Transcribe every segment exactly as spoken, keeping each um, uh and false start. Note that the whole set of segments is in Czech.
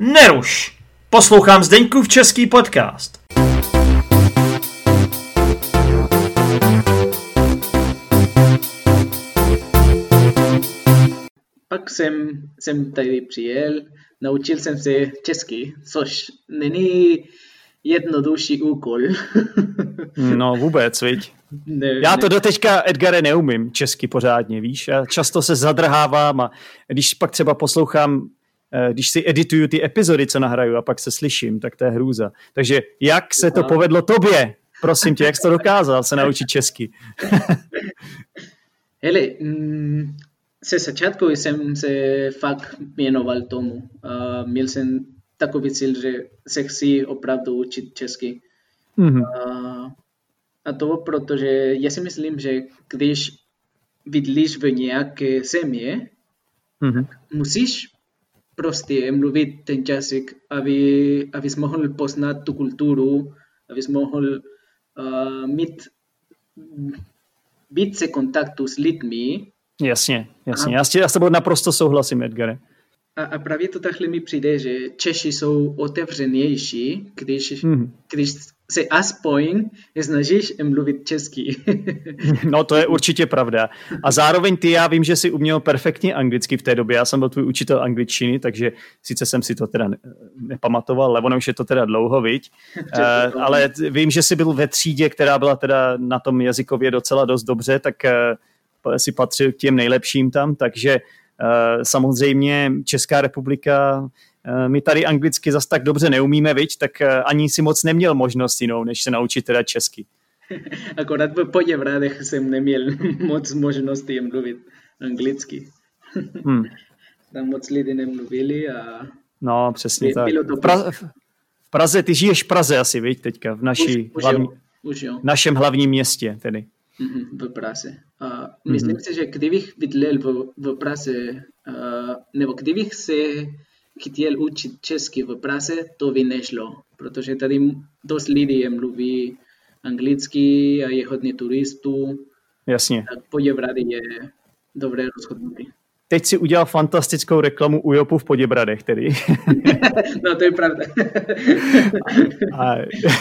Neruš! Poslouchám Zdeňkův český podcast. Pak jsem, jsem tady přijel, naučil jsem se česky, což není jednodušší úkol. No vůbec, viď? Ne, Já to ne. doteďka, Edgare, neumím česky pořádně, víš? Já často se zadrhávám a když pak třeba poslouchám, když si edituju ty epizody, co nahraju a pak se slyším, tak to je hrůza. Takže jak se to povedlo tobě? Prosím tě, jak jsi to dokázal se naučit česky? Hele, mm, se začátku jsem se fakt věnoval tomu. Uh, měl jsem takový cíl, že se chci opravdu učit česky. Mm-hmm. Uh, a to protože já si myslím, že když bydlíš v nějaké země, Mm-hmm. musíš prostě mluvit ten jazyk, aby, abys mohl poznat tu kulturu, abys mohl uh, mít více kontaktu s lidmi. Jasně, jasně. Já s, tě, já s tebou naprosto souhlasím, Edgare. A, a právě to takhle mi přijde, že Češi jsou otevřenější, když, mm-hmm. když se aspoň snažíš mluvit česky. No to je určitě pravda. A zároveň ty, já vím, že jsi uměl perfektně anglicky v té době. Já jsem byl tvůj učitel angličtiny, takže sice jsem si to teda nepamatoval, ale ono už je to teda dlouho, viď? uh, ale vím, že jsi byl ve třídě, která byla teda na tom jazykově docela dost dobře, tak uh, si patřil k těm nejlepším tam, takže uh, samozřejmě Česká republika, my tady anglicky zas tak dobře neumíme, viď, tak ani si moc neměl možnost jinou, než se naučit teda česky. Akorát v Poděbradech jsem neměl moc možností mluvit anglicky. Hmm. Tam moc lidí nemluvili a... No, přesně tak. V, pra- v Praze, ty žiješ v Praze asi, viď, teďka, v naší už, hlavní, už jo, už jo. našem hlavním městě tedy. Mm-hmm, v Praze. A myslím mm-hmm. si, že kdybych bydlel v, v Praze, uh, nebo kdybych se chtěl učit česky v Praze, to by nešlo, protože tady dost lidí mluví anglicky a je hodně turistů. Jasně. Tak Poděbrady je dobré rozhodnutí. Teď si udělal fantastickou reklamu u Jopu v Poděbradech, tedy. No, to je pravda. a,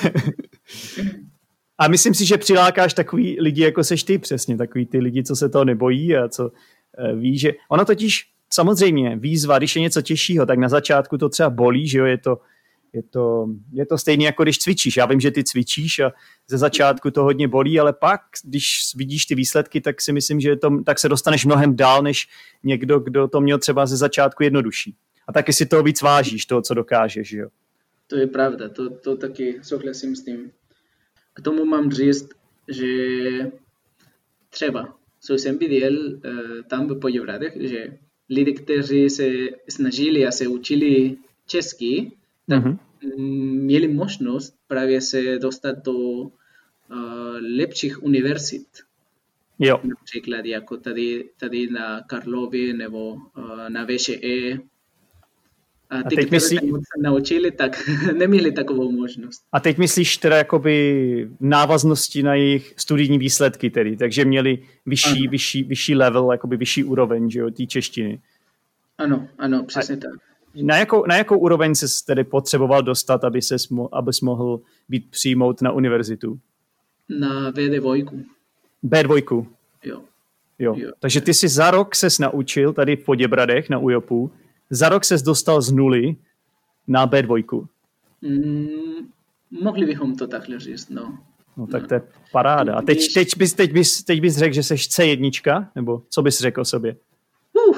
a myslím si, že přilákáš takový lidi, jako seš ty přesně, takový ty lidi, co se toho nebojí a co uh, ví, že ono totiž samozřejmě výzva, když je něco těžšího, tak na začátku to třeba bolí, že jo, je to, je to, je to stejně jako když cvičíš. Já vím, že ty cvičíš a ze začátku to hodně bolí, ale pak, když vidíš ty výsledky, tak si myslím, že to, tak se dostaneš mnohem dál, než někdo, kdo to měl třeba ze začátku jednodušší. A taky si toho víc vážíš, toho, co dokážeš, že jo. To je pravda, to, to taky souhlasím s tím. K tomu mám říct, že třeba, co jsem viděl uh, tam v Poděbradech, že lidi, kteří se snažili a se učili česky, tak mm-hmm. měli možnost právě se dostat do uh, lepších univerzit. Jo. Například jako tady, tady na Karlově nebo uh, na V Š E. A ty, kteří myslí... se naučili, tak neměli takovou možnost. A teď myslíš teda jakoby návaznosti na jejich studijní výsledky tedy, takže měli vyšší, vyšší, vyšší level, jakoby vyšší úroveň, že jo, té češtiny. Ano, ano, přesně A tak. Na jakou, na jakou úroveň ses tedy potřeboval dostat, aby ses, abys mohl být přijmout na univerzitu? Na V D dva. bé dva. Jo. Jo. Jo. Takže ty jsi za rok ses naučil tady v Poděbradech na U J O P u. Za rok ses dostal z nuly na bé dva. Mm, mohli bychom to takhle říct, no. No tak to je paráda. A teď, teď, bys, teď, bys, teď bys řekl, že jsi C jedna, nebo co bys řekl o sobě? Uh.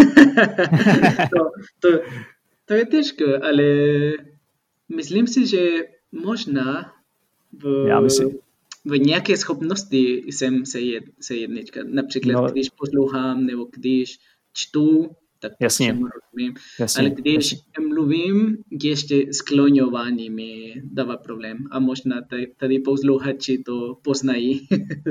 to, to, to je těžké, ale myslím si, že možná v, Já myslím. v nějaké schopnosti jsem C jedna. Například, no. Když poslouchám nebo když čtu, tak jasně. rozumím. Jasně. Ale když mluvím, ještě skloňování mi dává problém. A možná tady posluchači to poznají.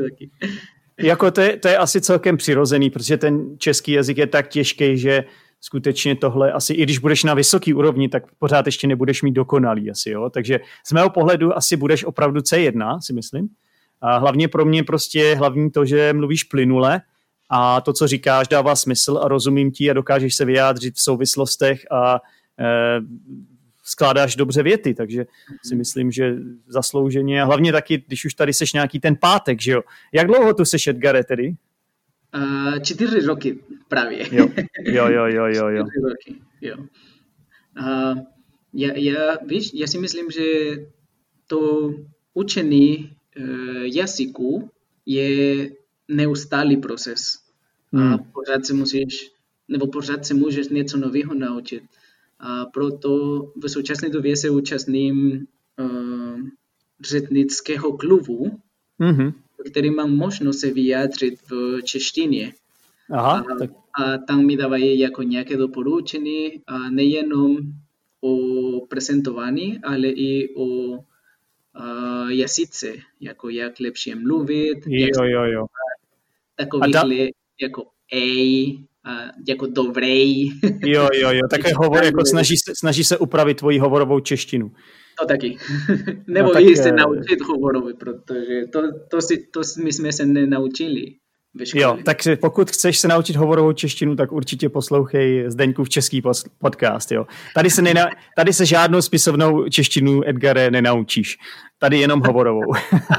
Jako to je, to je asi celkem přirozený, protože ten český jazyk je tak těžký, že skutečně tohle asi, i když budeš na vysoký úrovni, tak pořád ještě nebudeš mít dokonalý asi, jo. Takže z mého pohledu asi budeš opravdu C jedna, si myslím. A hlavně pro mě prostě je hlavní to, že mluvíš plynule a to, co říkáš, dává smysl a rozumím ti a dokážeš se vyjádřit v souvislostech a skládáš dobře věty, takže si myslím, že zaslouženě a hlavně taky, když už tady seš nějaký ten pátek, že jo. Jak dlouho tu seš, Edgare, tedy? Uh, čtyři roky právě. Jo, jo, jo, jo, jo. jo. čtyři roky, jo. Uh, já, já, víš, já si myslím, že to učení uh, jazyku je neustálý proces. Hmm. A pořád se musíš, nebo pořád se můžeš něco nového naučit. A proto v současné době se účastním uh, řečnického klubu, mm-hmm. který mám možnost se vyjádřit v češtině. Aha, a, tak. a tam mi dávají jako nějaké doporučení, a nejenom o prezentování, ale i o uh, jazyce, jako jak lepší mluvit, jo, jo, jo. takovýhle jako ej, a jako dobrej. Jo, jo, jo, také hovor, jako snaží se, snaží se upravit tvoji hovorovou češtinu. To taky. Nebo no, tak, i se naučit hovorový, protože to, to, si, to my jsme se nenaučili ve škole. Jo, takže pokud chceš se naučit hovorovou češtinu, tak určitě poslouchej Zdeňkův český podcast, jo. Tady se, nena, tady se žádnou spisovnou češtinu, Edgare, nenaučíš. Tady jenom hovorovou.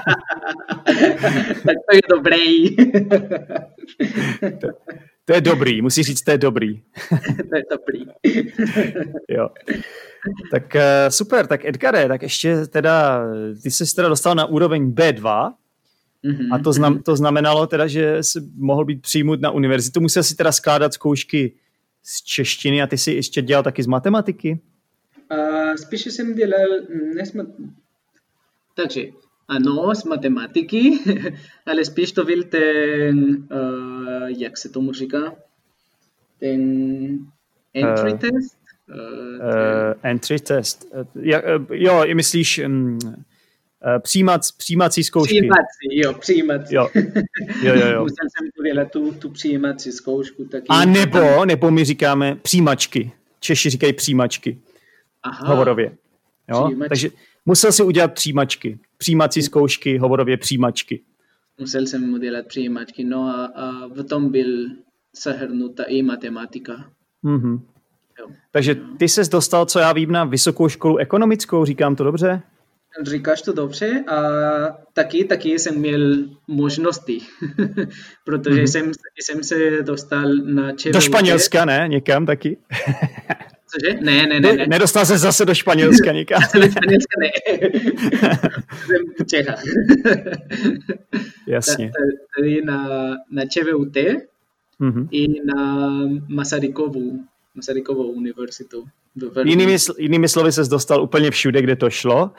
Tak to je dobrý. to, to je dobrý, musíš říct, to je dobrý. To je dobrý. Jo. Tak super, tak Edgare, tak ještě teda, ty jsi teda dostal na úroveň bé dva, mm-hmm. a to, znam, to znamenalo teda, že jsi mohl být přijmut na univerzitu, musel si teda skládat zkoušky z češtiny a ty jsi ještě dělal taky z matematiky? Uh, spíše jsem dělal, nesmat... takže ano, z matematiky, ale spíš to byl ten, uh, jak se tomu říká, ten entry uh. test? Uh, uh, entry test. Uh, jo, myslíš um, uh, přijímac, přijímací zkoušky. Přijímací, jo, přijímací. Jo, jo, jo. jo. Musel jsem udělat tu, tu přijímací zkoušku. Taky. A nebo, nebo my říkáme přijímačky. Češi říkají přijímačky. Aha. Hovorově. Jo? Takže musel si udělat přijímačky. Přijímací zkoušky, hovorově přijímačky. Musel jsem udělat přijímačky, no a, a v tom byl zahrnuta i matematika. Mhm. Takže ty ses dostal, co já vím, na vysokou školu ekonomickou, říkám to dobře? Říkáš to dobře a taky, taky jsem měl možnosti, protože mm-hmm. jsem, jsem se dostal na ČVUT. Do Španělska, ne? Někam taky? Cože? Ne, ne, ne. ne. Nedostal se zase do Španělska někam? Do Španělska ne. Jsem v Čechách. Jasně. Tady na, na ČVUT mm-hmm. i na Masarykovu. Masarykovou univerzitu. Jinými, jinými slovy ses dostal úplně všude, kde to šlo.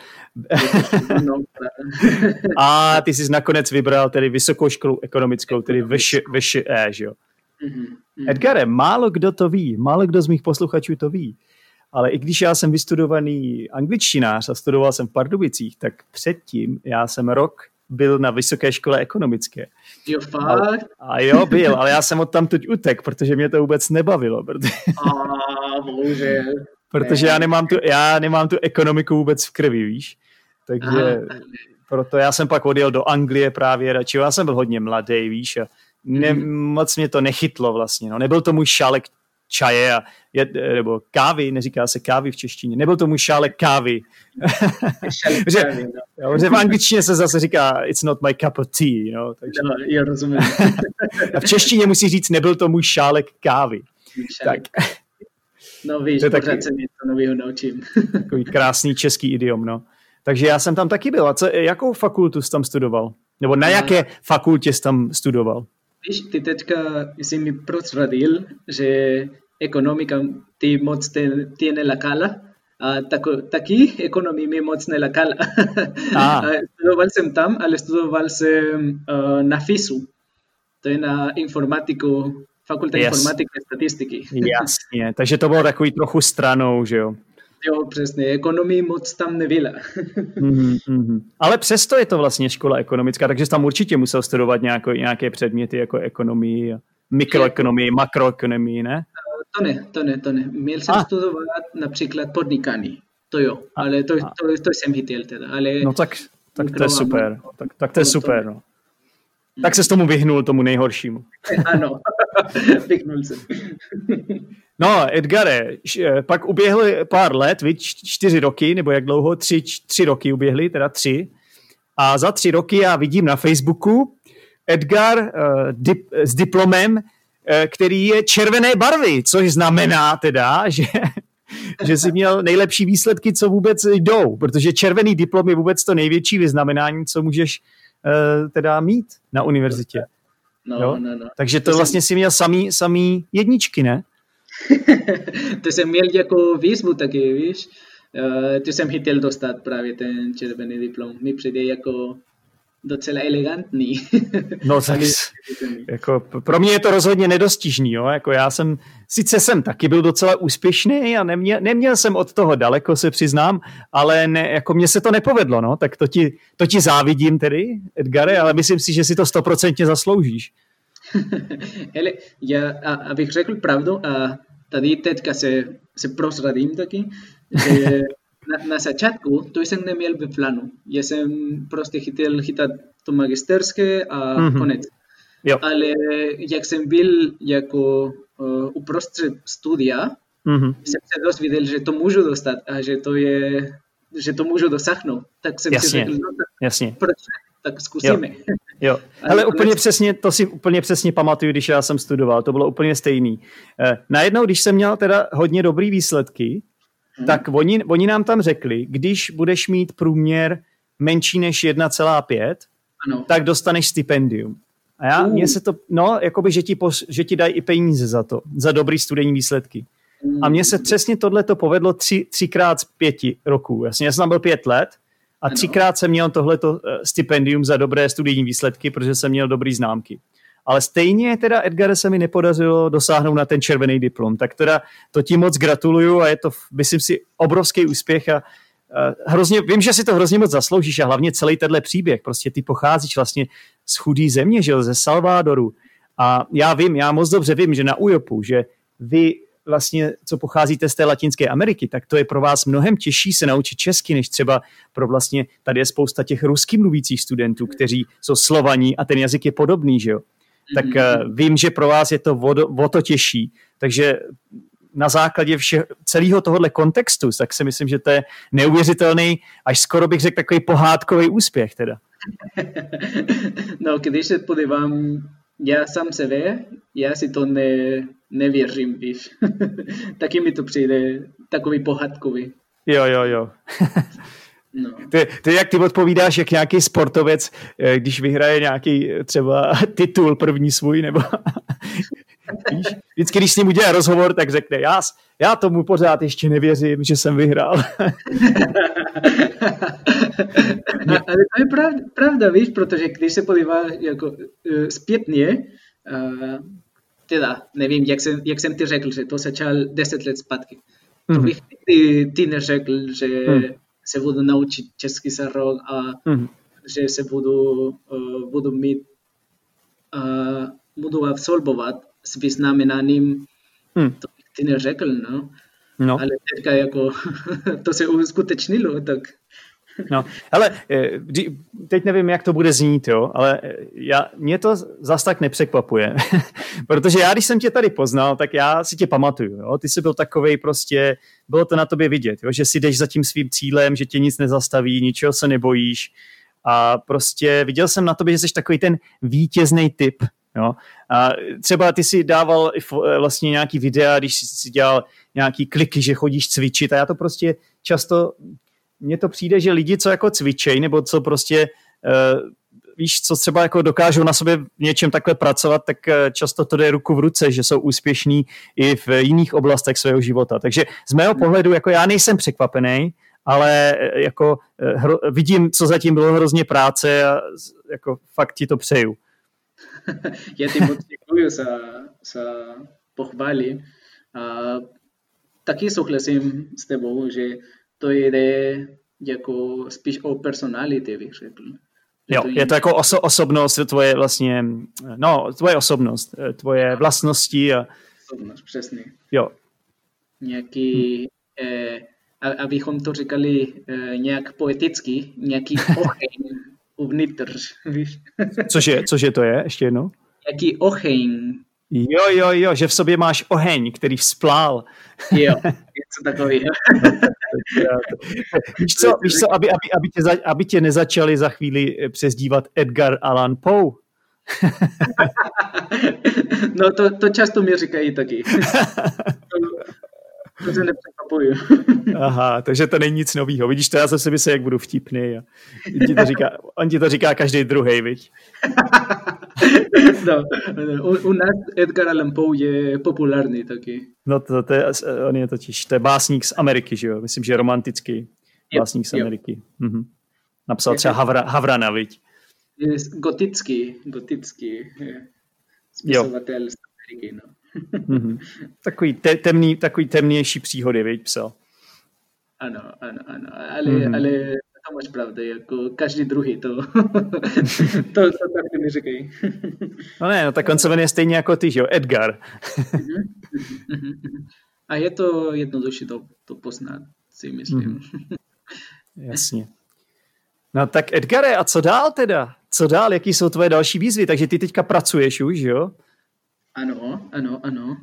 A ty jsi nakonec vybral tedy vysokou školu ekonomickou, tedy V Š E, že jo? Edgare, málo kdo to ví, málo kdo z mých posluchačů to ví, ale i když já jsem vystudovaný angličtinář a studoval jsem v Pardubicích, tak předtím já jsem rok byl na vysoké škole ekonomické. Jo, fakt? A, a jo, byl, ale já jsem odtamtud utek, protože mě to vůbec nebavilo. Protože, a, bože. protože já nemám, tu, já nemám tu ekonomiku vůbec v krvi, víš? Takže Aha. proto já jsem pak odjel do Anglie právě radši. Já jsem byl hodně mladý, víš, a ne, mm. moc mě to nechytlo vlastně. No. Nebyl to můj šálek čaje a je, nebo kávy, neříká se kávy v češtině. Nebyl to můj šálek kávy. že, jo, že v angličtině se zase říká it's not my cup of tea. You know, takže... No, jo, rozumím. A v češtině musí říct nebyl to můj šálek kávy. Šálek. Tak. No víš, pořád taky... se něco nového naučím. Takový krásný český idiom, no. Takže já jsem tam taky byl. A co, jakou fakultu jsi tam studoval? Nebo na jaké fakultě jsi tam studoval? Víš, ty teďka jsi mi prozradil, že ekonomika ty moc tiene la cala, a tako, taky ekonomii mi moc ne la cala. Ah. Studoval jsem tam, ale studoval jsem uh, na FISu, to je na informatiku, fakulta yes. informatiky a statistiky. Jasně, takže to bylo takový trochu stranou, že jo? Jo, přesně, ekonomii moc tam nebyla. mm-hmm, mm-hmm. Ale přesto je to vlastně škola ekonomická, takže jsi tam určitě musel studovat nějaké, nějaké předměty jako ekonomii, mikroekonomii, makroekonomii, ne? To ne, to ne, to ne. Měl jsem ah. studovat například podnikání, to jo, ale to, to, to, to jsem chytil teda. Ale no tak, tak to je super, tak, tak to je super, no. Tak se s tomu vyhnul, tomu nejhoršímu. Ano, vyhnul jsem. No, Edgare, pak uběhly pár let, víc, čtyři roky, nebo jak dlouho? Tři, tři roky uběhly, teda tři. A za tři roky já vidím na Facebooku Edgar uh, dip, s diplomem, uh, který je červené barvy, což znamená teda, že, že jsi měl nejlepší výsledky, co vůbec jdou, protože červený diplom je vůbec to největší vyznamenání, co můžeš uh, teda mít na univerzitě. No, no, no. Takže to, to vlastně jsem... si měl samý, samý jedničky, ne? To jsem měl jako výzvu taky, víš. Uh, to jsem chtěl dostat právě ten červený diplom. Mi přijde jako docela elegantní. No tak jako, pro mě je to rozhodně nedostižný. Jo? Jako já jsem, sice jsem taky byl docela úspěšný a neměl, neměl jsem od toho daleko, se přiznám, ale ne, jako mně se to nepovedlo. No? Tak to ti, to ti závidím tedy, Edgare, ale myslím si, že si to stoprocentně zasloužíš. Hele, já, a, abych řekl pravdu, a tady teďka se, se prozradím taky, že na, na začátku to jsem neměl ve plánu. Já jsem prostě chtěl chytat to magisterské a mm-hmm. konec. Jo. Ale jak jsem byl jako uh, uprostřed studia, mm-hmm. jsem se dozvěděl, že to můžu dostat a že to je, že to můžu dosáhnout. Tak jsem Jasně. si řekl, no tak, Jasně. proč? Tak zkusíme. Jo. Jo. Ale úplně přesně, to si úplně přesně pamatuju, když já jsem studoval, to bylo úplně stejný. Najednou, když jsem měl teda hodně dobrý výsledky, hmm. tak oni, oni nám tam řekli, když budeš mít průměr menší než jedna celá pět, ano. tak dostaneš stipendium. A já, uh. mně se to, no, jakoby, že ti, pos, že ti dají i peníze za to, za dobrý studijní výsledky. Hmm. A mně se přesně tohleto povedlo tři, třikrát z pěti roků. Jasně, já jsem tam byl pět let, a třikrát jsem měl tohleto stipendium za dobré studijní výsledky, protože jsem měl dobrý známky. Ale stejně teda, Edgare, se mi nepodařilo dosáhnout na ten červený diplom. Tak teda to ti moc gratuluju a je to, myslím si, obrovský úspěch a uh, hrozně, vím, že si to hrozně moc zasloužíš a hlavně celý tenhle příběh. Prostě ty pocházíš vlastně z chudý země, že jo, ze Salvadoru. A já vím, já moc dobře vím, že na U J O P u, že vy vlastně, co pocházíte z té Latinské Ameriky, tak to je pro vás mnohem těžší se naučit česky, než třeba pro vlastně, tady je spousta těch rusky mluvících studentů, kteří jsou Slovaní a ten jazyk je podobný, že jo. Tak uh, vím, že pro vás je to o, o to těžší, takže na základě vše, celého tohohle kontextu, tak si myslím, že to je neuvěřitelný, až skoro bych řekl takový pohádkový úspěch teda. No, když se podívám já sám sebe, já si to ne, nevěřím, víš. Taky mi to přijde takový pohádkový. Jo, jo, jo. No. To, je, to je, jak ty odpovídáš, jak nějaký sportovec, když vyhraje nějaký třeba titul první svůj, nebo víš, vždycky, když s ním udělá rozhovor, tak řekne, já, já tomu pořád ještě nevěřím, že jsem vyhrál. Ale to je pravda, pravda, víš, protože když se podívá jako uh, zpětně, uh, teda, nevím, jak jsem, jak jsem ti řekl, že to začal deset let zpátky. Mm-hmm. To bych ty, ty neřekl, že mm. se budu naučit český za rok a mm. že se budu, uh, budu mít, uh, budu absolvovat s vyznamenáním, mm. to bych ty neřekl, no? No. Ale teďka jako to se uskutečnilo, tak... No, ale teď nevím, jak to bude znít, jo, ale já, mě to zas tak nepřekvapuje, protože já, když jsem tě tady poznal, tak já si tě pamatuju, jo, ty jsi byl takovej prostě, bylo to na tobě vidět, jo, že si jdeš za tím svým cílem, že tě nic nezastaví, ničeho se nebojíš a prostě viděl jsem na tobě, že jsi takový ten vítězný typ, jo, a třeba ty si dával vlastně nějaký videa, když si dělal nějaký kliky, že chodíš cvičit a já to prostě často... Mně to přijde, že lidi, co jako cvičej, nebo co prostě, uh, víš, co třeba jako dokážou na sobě v něčem takhle pracovat, tak uh, často to jde ruku v ruce, že jsou úspěšní i v jiných oblastech svého života. Takže z mého pohledu, jako já nejsem překvapený, ale uh, jako uh, hro, vidím, co zatím bylo hrozně práce a jako fakt ti to přeju. Já ti moc děkuju za, za pochvály. Uh, taky souhlasím s tebou, že to jde jako spíš o personality, bych řekl. Jo, je to jako oso- osobnost, tvoje vlastně, no, tvoje osobnost, tvoje vlastnosti. A... Osobnost, přesně. Jo. Nějaký, hmm. eh, abychom to říkali eh, nějak poeticky, nějaký oheň uvnitř, víš? Cože, cože to je, ještě jednou? Nějaký oheň Jo, jo, jo, že v sobě máš oheň, který vzplál. Jo, něco takový. Víš co, víš co aby, aby, aby, tě za, aby tě nezačali za chvíli přezdívat Edgar Allan Poe. No to, to často mi říkají taky. To, to se nepřekvapuju. Aha, takže to není nic novýho. Vidíš to, já zase myslím, jak budu vtipný. A ti to říká, on ti to říká každý druhej, viď? No, u, u nás Edgar Allan Poe je populární taky. No to, to je, on je totiž, to je básník z Ameriky, že jo? Myslím, že romantický básník z Ameriky. Mhm. Napsal třeba Havra, Havrana, viď? Je gotický, gotický spisovatel z Ameriky, no. Mm-hmm. Takový, te, temný, takový temnější příhody, viď, psal. Ano, ano, ano, ale, mm-hmm. ale to máš pravda, jako každý druhý to, to, to taky mi říkají. No ne, no tak on se jmenuje stejně jako ty, že jo, Edgar. A je to jednodušší to, to poznat, si myslím. Mm-hmm. Jasně. No tak Edgare, a co dál teda? Co dál? Jaký jsou tvoje další výzvy? Takže ty teďka pracuješ už, jo? Ano, ano, ano.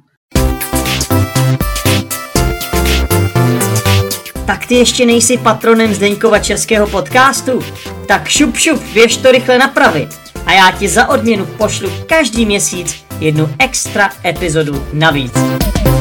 Tak ty ještě nejsi patronem Zdeňkova českého podcastu? Tak šup šup, běž to rychle napravit. A já ti za odměnu pošlu každý měsíc jednu extra epizodu navíc.